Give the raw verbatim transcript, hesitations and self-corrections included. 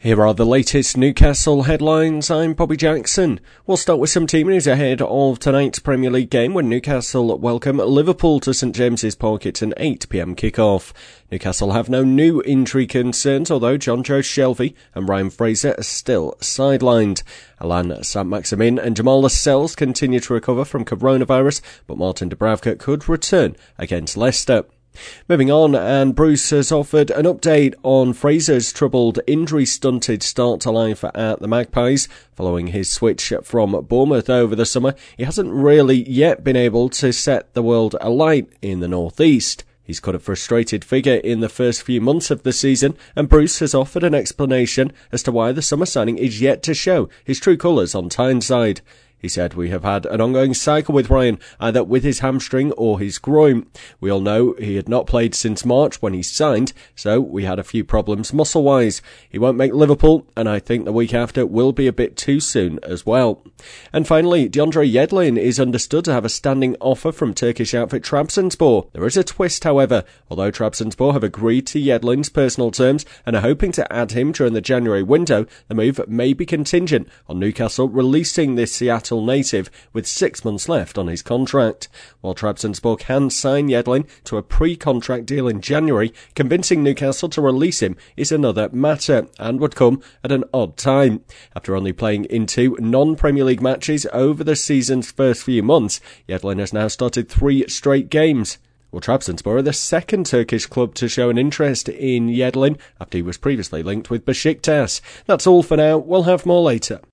Here are the latest Newcastle headlines. I'm Bobby Jackson. We'll start with some team news ahead of tonight's Premier League game when Newcastle welcome Liverpool to St James's Park. It's an eight p m kickoff. Newcastle have no new injury concerns, although Jonjo Shelvey and Ryan Fraser are still sidelined. Alan Saint-Maximin and Jamal Lascelles continue to recover from coronavirus, but Martin Dubravka could return against Leicester. Moving on, and Bruce has offered an update on Fraser's troubled injury-stunted start to life at the Magpies. Following his switch from Bournemouth over the summer, he hasn't really yet been able to set the world alight in the North East. He's cut a frustrated figure in the first few months of the season, and Bruce has offered an explanation as to why the summer signing is yet to show his true colours on Tyneside. He said, "We have had an ongoing cycle with Ryan, either with his hamstring or his groin. We all know he had not played since March when he signed, so we had a few problems muscle-wise. He won't make Liverpool, and I think the week after will be a bit too soon as well." And finally, DeAndre Yedlin is understood to have a standing offer from Turkish outfit Trabzonspor. There is a twist, however. Although Trabzonspor have agreed to Yedlin's personal terms and are hoping to add him during the January window, the move may be contingent on Newcastle releasing this Seattle native with six months left on his contract. While Trabzonspor can sign Yedlin to a pre-contract deal in January, convincing Newcastle to release him is another matter and would come at an odd time. After only playing in two non-Premier League matches over the season's first few months, Yedlin has now started three straight games. Well, Trabzonspor are the second Turkish club to show an interest in Yedlin after he was previously linked with Besiktas. That's all for now. We'll have more later.